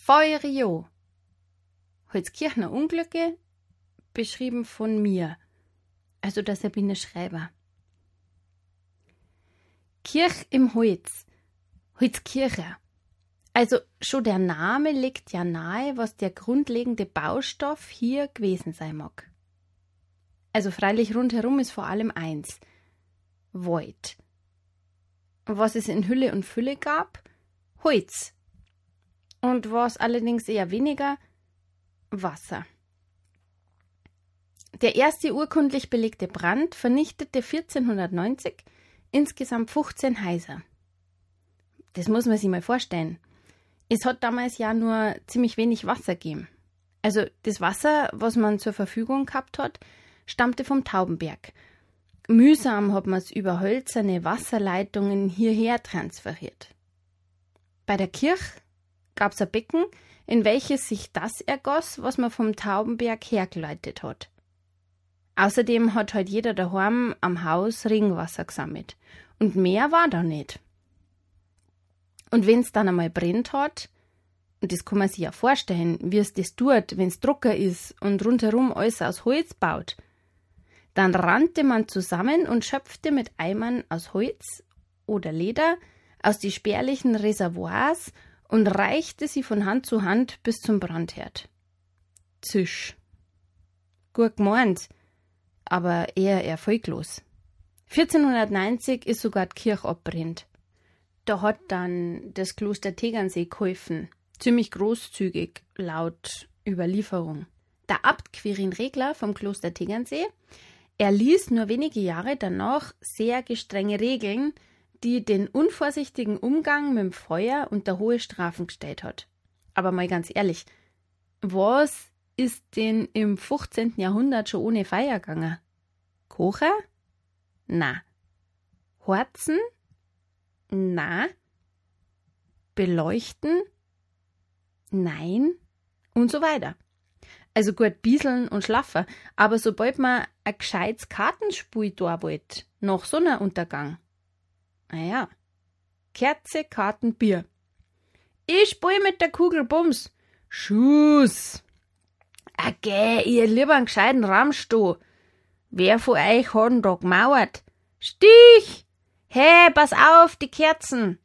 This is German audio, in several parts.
Feurio. Holzkirchner Unglücke, beschrieben von mir, also der Sabine Schreiber. Kirch im Holz, Holzkirche. Also schon der Name legt ja nahe, was der grundlegende Baustoff hier gewesen sein mag. Also freilich rundherum ist vor allem eins: Wald. Was es in Hülle und Fülle gab: Holz. Und was allerdings eher weniger: Wasser. Der erste urkundlich belegte Brand vernichtete 1490 insgesamt 15 Häuser. Das muss man sich mal vorstellen. Es hat damals ja nur ziemlich wenig Wasser gegeben. Also das Wasser, was man zur Verfügung gehabt hat, stammte vom Taubenberg. Mühsam hat man es über hölzerne Wasserleitungen hierher transferiert. Bei der Kirche gab es ein Becken, in welches sich das ergoss, was man vom Taubenberg hergeleitet hat. Außerdem hat halt jeder daheim am Haus Regenwasser gesammelt. Und mehr war da nicht. Und wenn es dann einmal brennt hat, und das kann man sich ja vorstellen, wie es das tut, wenn es trocken ist und rundherum alles aus Holz baut, dann rannte man zusammen und schöpfte mit Eimern aus Holz oder Leder aus die spärlichen Reservoirs und reichte sie von Hand zu Hand bis zum Brandherd. Zisch. Gut gemeint, aber eher erfolglos. 1490 ist sogar die Kirche abbrennt. Da hat dann das Kloster Tegernsee geholfen, ziemlich großzügig, laut Überlieferung. Der Abt Quirin Regler vom Kloster Tegernsee erließ nur wenige Jahre danach sehr gestrenge Regeln, die den unvorsichtigen Umgang mit dem Feuer unter hohe Strafen gestellt hat. Aber mal ganz ehrlich, was ist denn im 15. Jahrhundert schon ohne Feuer gegangen? Kocher? Na. Horzen? Na. Beleuchten? Nein. Und so weiter. Also gut, bieseln und schlafen, aber sobald man ein gescheites Kartenspiel da wollte, nach Sonnenuntergang, naja, Kerze, Karten, Bier. Ich spiel mit der Kugel Bums. Schuss. Okay, ihr lieber einen gescheiten Ramstoh. Wer von euch hat denn da gemauert? Stich! Hey, pass auf, die Kerzen!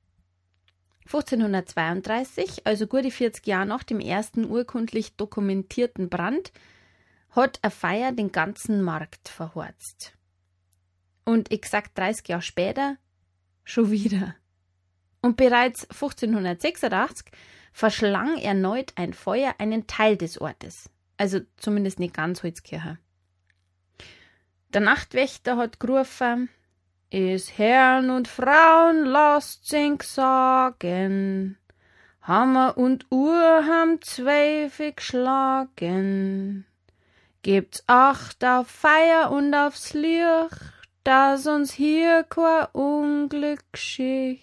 1532, also gute 40 Jahre nach dem ersten urkundlich dokumentierten Brand, hat ein Feuer den ganzen Markt verhorzt. Und exakt 30 Jahre später schon wieder. Und bereits 1586 verschlang erneut ein Feuer einen Teil des Ortes. Also zumindest nicht ganz Holzkirche. Der Nachtwächter hat gerufen: Es Herren und Frauen, lasst's eng sagen, Hammer und Uhr haben 12 geschlagen. Gebt's Acht auf Feier und aufs Licht, dass uns hier kein Unglück schicht.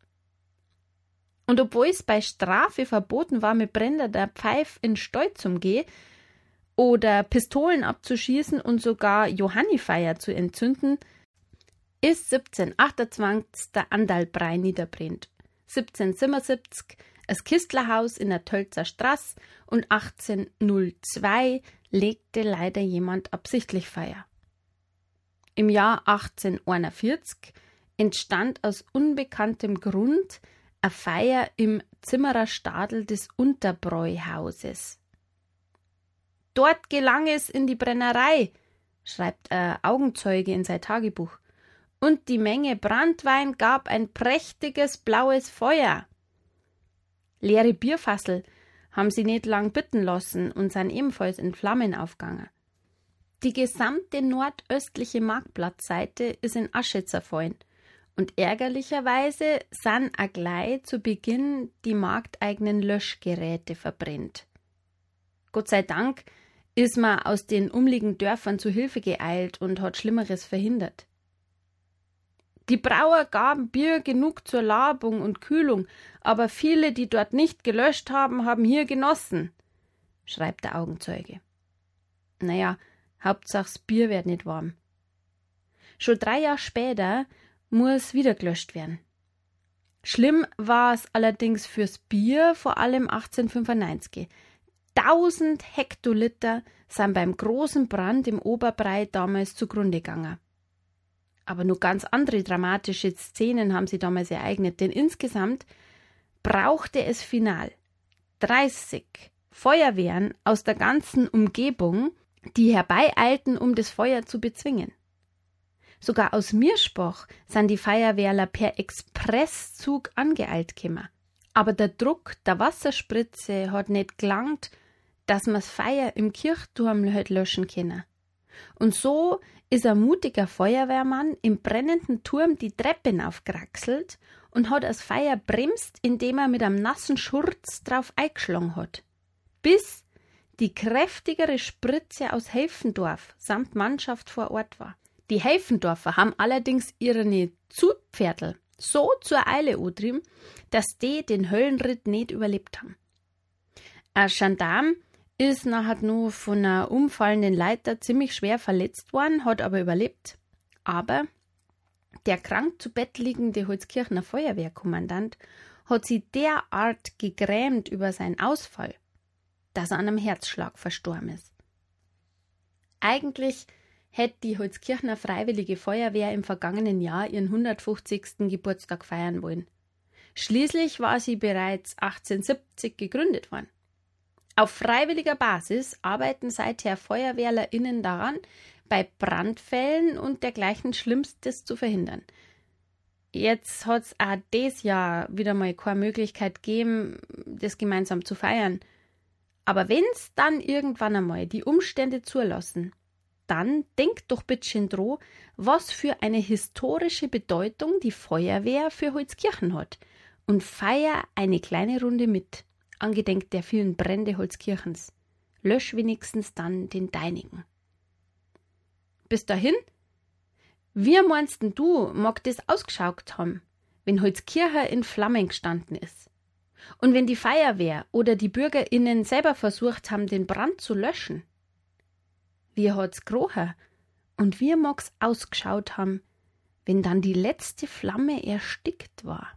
Und obwohl es bei Strafe verboten war, mit brennender Pfeif in Stall zum Gehen oder Pistolen abzuschießen und sogar Johannifeier zu entzünden, ist 1728 der Andalbrei niederbrennt, 1777 das Kistlerhaus in der Tölzer Straße und 1802 legte leider jemand absichtlich Feuer. Im Jahr 1841 entstand aus unbekanntem Grund eine Feier im Zimmerer Stadel des Unterbräuhauses. Dort gelang es in die Brennerei, schreibt ein Augenzeuge in sein Tagebuch, und die Menge Branntwein gab ein prächtiges blaues Feuer. Leere Bierfassel haben sie nicht lang bitten lassen und sind ebenfalls in Flammen aufgegangen. Die gesamte nordöstliche Marktplatzseite ist in Asche zerfallen und ärgerlicherweise sind auch gleich zu Beginn die markteigenen Löschgeräte verbrennt. Gott sei Dank ist man aus den umliegenden Dörfern zu Hilfe geeilt und hat Schlimmeres verhindert. Die Brauer gaben Bier genug zur Labung und Kühlung, aber viele, die dort nicht gelöscht haben, haben hier genossen, schreibt der Augenzeuge. Naja, Hauptsache das Bier wird nicht warm. Schon 3 Jahre später muss wieder gelöscht werden. Schlimm war es allerdings fürs Bier, vor allem 1895. 1000 Hektoliter sind beim großen Brand im Oberbrei damals zugrunde gegangen. Aber nur ganz andere dramatische Szenen haben sie damals ereignet, denn insgesamt brauchte es final 30 Feuerwehren aus der ganzen Umgebung, die herbeieilten, um das Feuer zu bezwingen. Sogar aus Mirschbach sind die Feuerwehrler per Expresszug angeeilt gekommen. Aber der Druck der Wasserspritze hat nicht gelangt, dass man das Feuer im Kirchturm halt löschen können. Und so ist ein mutiger Feuerwehrmann im brennenden Turm die Treppen aufgeraxelt und hat das Feuer bremst, indem er mit einem nassen Schurz drauf eingeschlagen hat. Bis die kräftigere Spritze aus Helfendorf samt Mannschaft vor Ort war. Die Helfendorfer haben allerdings ihre Zugpferdl so zur Eile angetrieben, dass die den Höllenritt nicht überlebt haben. Ein Gendarm ist nachher nur von einer umfallenden Leiter ziemlich schwer verletzt worden, hat aber überlebt. Aber der krank zu Bett liegende Holzkirchener Feuerwehrkommandant hat sich derart gegrämt über seinen Ausfall, dass er an einem Herzschlag verstorben ist. Eigentlich hätte die Holzkirchener Freiwillige Feuerwehr im vergangenen Jahr ihren 150. Geburtstag feiern wollen. Schließlich war sie bereits 1870 gegründet worden. Auf freiwilliger Basis arbeiten seither FeuerwehrlerInnen daran, bei Brandfällen und dergleichen Schlimmstes zu verhindern. Jetzt hat es auch dieses Jahr wieder mal keine Möglichkeit gegeben, das gemeinsam zu feiern. Aber wenn es dann irgendwann einmal die Umstände zulassen, dann denkt doch bitte dran, was für eine historische Bedeutung die Feuerwehr für Holzkirchen hat und feier eine kleine Runde mit, angedenk der vielen Brände Holzkirchens. Lösch wenigstens dann den deinigen. Bis dahin, wie meinst denn du, mag das ausgeschaut haben, wenn Holzkirche in Flammen gestanden ist? Und wenn die Feuerwehr oder die BürgerInnen selber versucht haben, den Brand zu löschen? Wie hat's gerochen und wie mag's ausgeschaut haben, wenn dann die letzte Flamme erstickt war?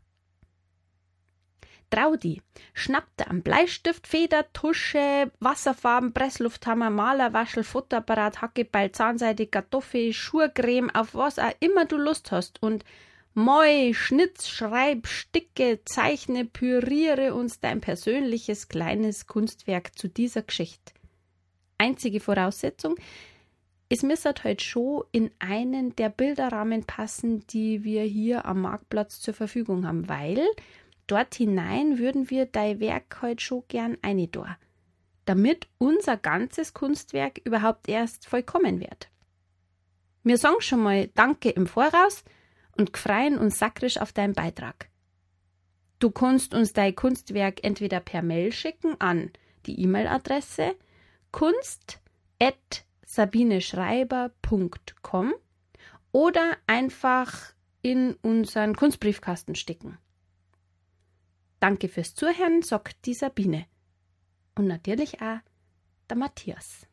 Traudi schnappte am Bleistift, Feder, Tusche, Wasserfarben, Presslufthammer, Maler, Waschel, Futterapparat, Hackebeil, Zahnseide, Kartoffel, Schurcreme, auf was auch immer du Lust hast und moi, schnitz, schreib, sticke, zeichne, püriere uns dein persönliches kleines Kunstwerk zu dieser Geschichte. Einzige Voraussetzung, es müsste halt schon in einen der Bilderrahmen passen, die wir hier am Marktplatz zur Verfügung haben, weil dort hinein würden wir dein Werk halt schon gern reintun, damit unser ganzes Kunstwerk überhaupt erst vollkommen wird. Wir sagen schon mal Danke im Voraus und freuen uns sakrisch auf deinen Beitrag. Du kannst uns dein Kunstwerk entweder per Mail schicken an die E-Mail-Adresse kunst@sabineschreiber.com oder einfach in unseren Kunstbriefkasten sticken. Danke fürs Zuhören, sagt die Sabine. Und natürlich auch der Matthias.